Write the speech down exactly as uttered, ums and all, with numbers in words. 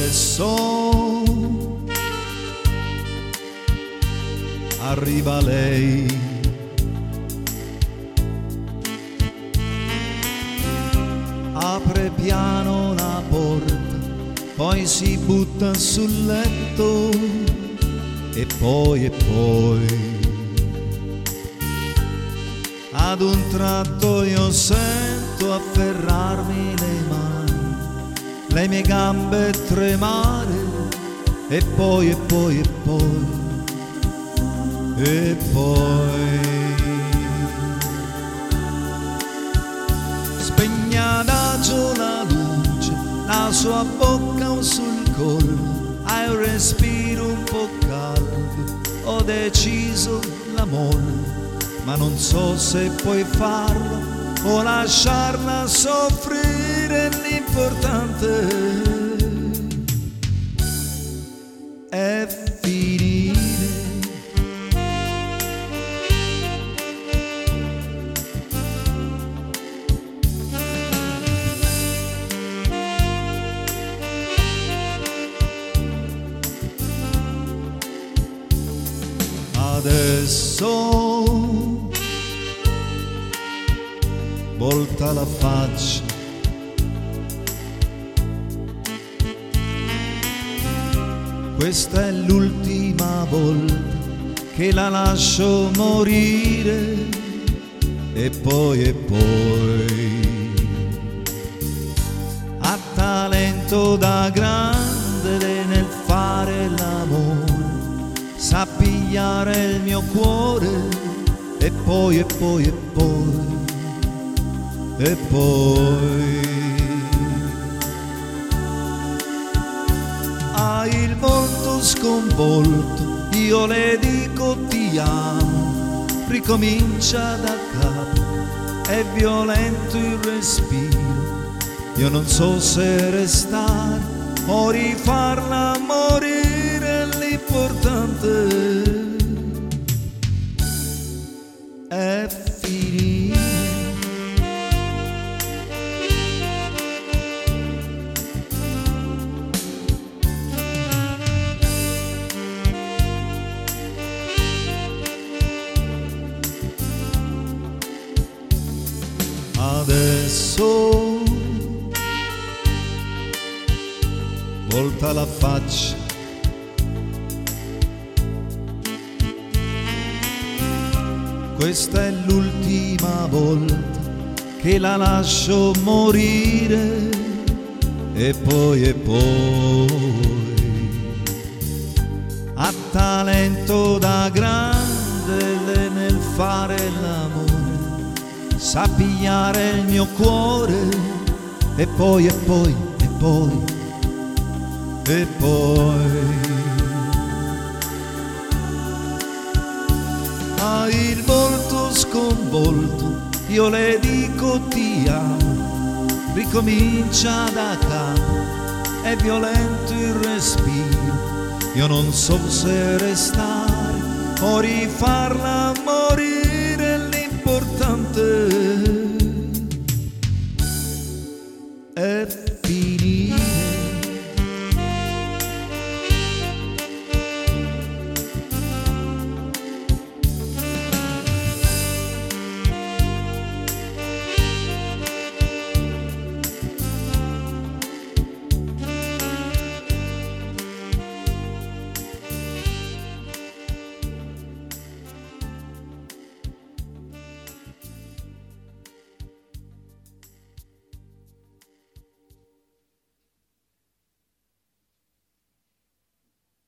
Adesso arriva lei, apre piano la porta, poi si butta sul letto e poi e poi ad un tratto io sento afferrarmi le mani, le mie gambe tremare e poi e poi e poi e poi spegne adagio la luce, la sua bocca sul collo, hai un respiro un po' caldo, ho deciso l'amore, ma non so se puoi farlo o lasciarla soffrire, l'importante è finire. Adesso volta la faccia, questa è l'ultima volta che la lascio morire e poi e poi ha talento da grande nel fare l'amore, sa pigliare il mio cuore e poi e poi e poi e poi hai il volto sconvolto, io le dico ti amo, ricomincia da capo, è violento il respiro, io non so se restare o rifarla morire, l'importante è finire. Adesso volta la faccia, questa è l'ultima volta che la lascio morire e poi e poi ha talento da grande nel fare l'amore, sa pigliare il mio cuore e poi e poi e poi e poi hai il volto sconvolto, io le dico ti amo, ricomincia da capo, è violento il respiro, io non so se restare o rifarla morire, l'importante è